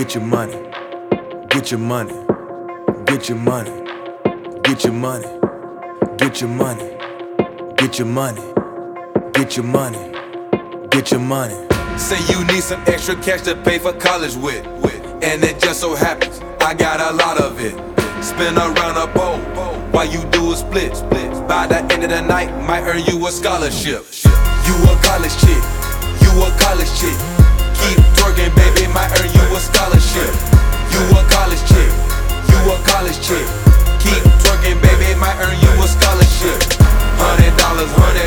Get your money, get your money, get your money, get your money, get your money, get your money, get your money, get your money. Say you need some extra cash to pay for college with, and it just so happens I got a lot of it. Spin around a bowl while you do a split. By the end of the night, might earn you a scholarship. You a college chick, you a college chick. Keep twerking, baby, might earn you a scholarship. You a college chick, you a college chick. Keep twerking, baby, might earn you a scholarship. $100, $100,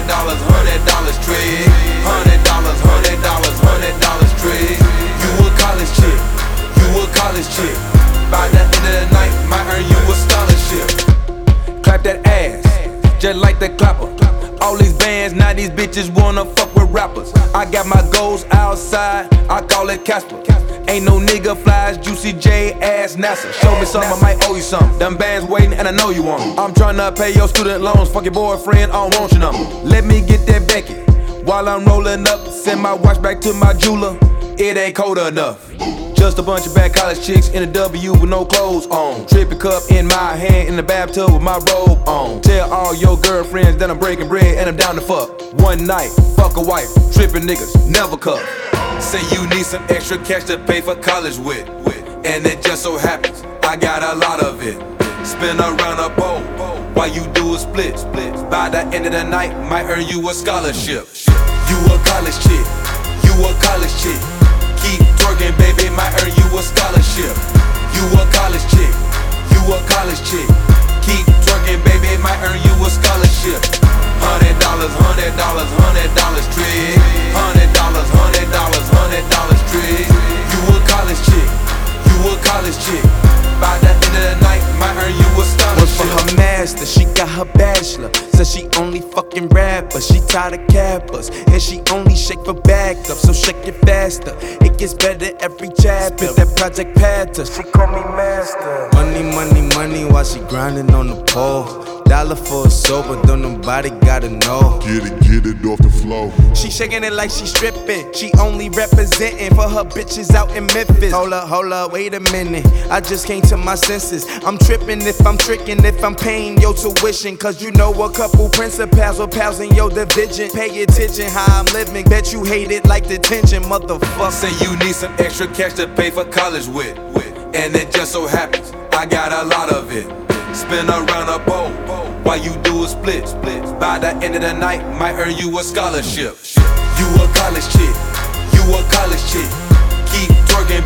$100 trade. $100, $100, $100 trade. You a college chick, you a college chick. By the end of the night, might earn you a scholarship. Clap that ass, just like the clapper. All these bands, now these bitches wanna fuck with rappers. I got my goals outside, I call it Casper. Ain't no nigga flies, Juicy J ass NASA. Show me something, I might owe you something. Them bands waiting and I know you want them. I'm tryna pay your student loans, fuck your boyfriend, I don't want your number. Let me get that Becky, while I'm rolling up. Send my watch back to my jeweler, it ain't cold enough. Just a bunch of bad college chicks in a W with no clothes on. Trippy cup in my hand, in the bathtub with my robe on. Tell all your girlfriends that I'm breaking bread and I'm down to fuck. One night, fuck a wife, trippin' niggas, never cuff. Say you need some extra cash to pay for college with, and it just so happens I got a lot of it. Spin around a bowl while you do a split. By the end of the night, might earn you a scholarship. You a college chick, you a college chick. Keep twerking, baby, might earn you a scholarship. You a college chick, you a college chick. Keep twerking, baby, might earn you a scholarship. $100, $100, $100 trade. $100, $100, $100 trade. You a college chick, you a college chick. By the end of the night, might earn you a scholarship. Work for her master, she got her bachelor. Says she only fucking rappers, she tired of cappers. And she only shake for backup, so shake it faster. It gets better every chapter, that Project Patter. She call me master. Money, money, money, while she grinding on the pole. Dollar for a soap, but don't nobody gotta know. Get it off the floor. She shaking it like she stripping. She only representing for her bitches out in Memphis. Hold up, wait a minute. I just came to my senses. I'm tripping if I'm tricking, if I'm paying your tuition. Cause you know a couple principals or pals in your division. Pay attention how I'm living. Bet you hate it like detention, motherfucker. Say you need some extra cash to pay for college with, and it just so happens I got a lot of it. Spin around a bowl while you do a split. By the end of the night, might earn you a scholarship. You a college chick, you a college chick. Keep twerking,